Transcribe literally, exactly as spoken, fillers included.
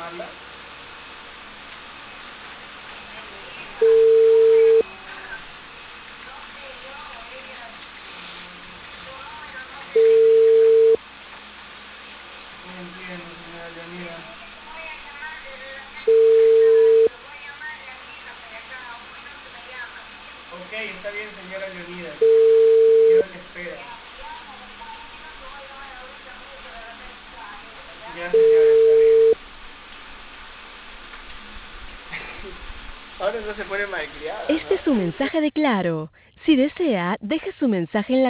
llamarla. No entiendo, señora Leonida. Ok, está bien, señora Leonida. Quedo en espera. Ya, señora, está bien. Ahora no se pone malcriada, Este es ¿no? su mensaje de Claro. Si desea, deje su mensaje en la